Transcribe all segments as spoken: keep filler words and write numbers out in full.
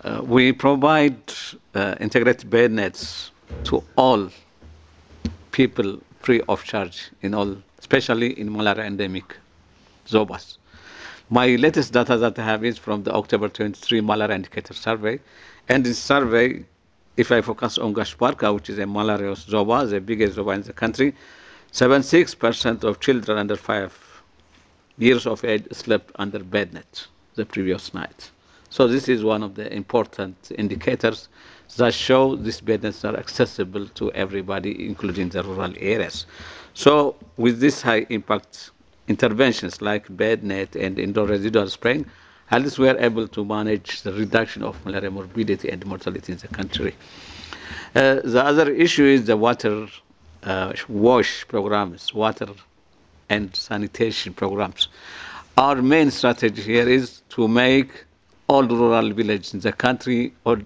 Uh, we provide uh, integrated bed nets to all people free of charge in all, especially in malaria endemic zobas. My latest data that I have is from the October twenty-three malaria indicator survey. And this survey, if I focus on Gashbarka, which is a malarious zoba, the biggest zoba in the country, seventy-six percent of children under five years of age slept under bed net the previous night. So this is one of the important indicators that show these bed nets are accessible to everybody, including the rural areas. So with this high impact interventions like bed net and indoor residual spraying, at least we are able to manage the reduction of malaria morbidity and mortality in the country. Uh, the other issue is the water uh, wash programs, water and sanitation programs. Our main strategy here is to make all rural villages in the country or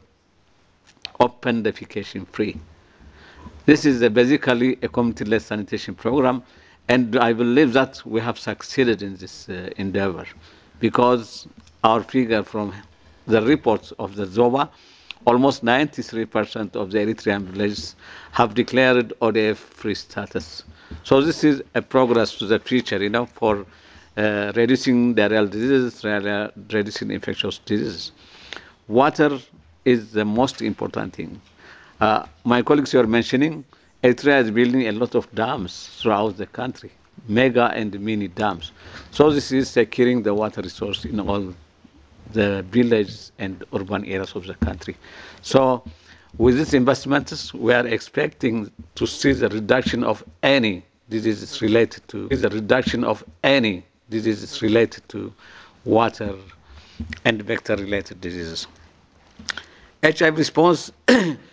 open defecation free. This is a basically a community-led sanitation program, and I believe that we have succeeded in this uh, endeavor because our figure from the reports of the ZOBA, almost ninety-three percent of the Eritrean villages have declared O D F-free status. So this is a progress to the future, you know, for uh, reducing diarrheal diseases, reducing infectious diseases. Water is the most important thing. Uh, my colleagues were mentioning Eritrea is building a lot of dams throughout the country, mega and mini dams. So this is securing the water resource in all the villages and urban areas of the country. So with these investments, we are expecting to see the reduction of any diseases related to the reduction of any diseases related to water and vector-related diseases. H I V response